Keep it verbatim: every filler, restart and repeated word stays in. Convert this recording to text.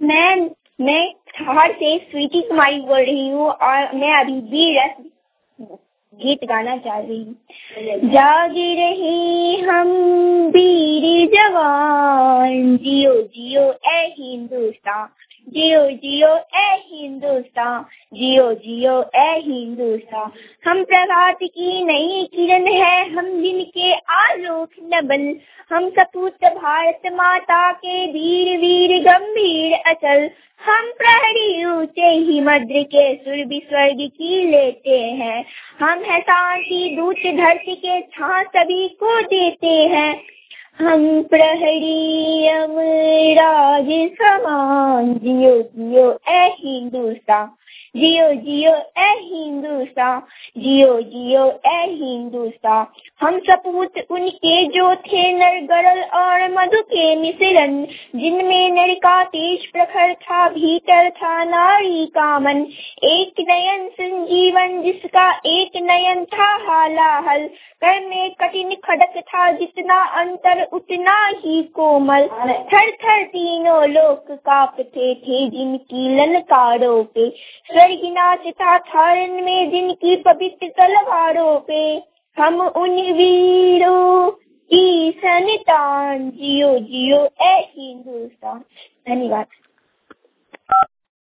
मैं मैं धार से स्वीटी कुमारी बोल रही हूँ और मैं अभी वीर रस गीत गाना चाह रही हूँ। जाग रहे हम वीर जवान, जियो जियो ए हिंदुस्तान, जियो जियो ए हिंदुस्तान, जियो जियो ए हिंदुस्तान। हम प्रभात की नई किरण है, हम दिन के आलोक नबल, हम सपूत भारत माता के वीर वीर गंभीर अचल। हम प्रहरी ऊंचे हिमद्र के सुर भी स्वर्ग की लेते हैं, हम है शांति दूत धरती के छां सभी को देते हैं। हम प्रहरी अमराज समान, जियो जियो ए हिंदुस्तान, जियो जियो ए हिंदुस्तान, जियो जियो ए हिंदुस्तान। हम सपूत उनके जो थे नरगरल और मधु के मिश्रण, जिनमें नर का तेज प्रखर था, भीतर था नारी का मन। एक नयन संजीवन जिसका एक नयन था हालाहल, कर में कठिन खड़क था जितना अंतर उतना ही कोमल। थर थर तीनों लोक कांपते थे जिनकी ललकारों पे, स्वर्ग नाचता था रण में जिनकी पवित्र तलवारों पे। हम उन वीरों की संतान, जियो जियो ए हिंदुस्तान। धन्यवाद।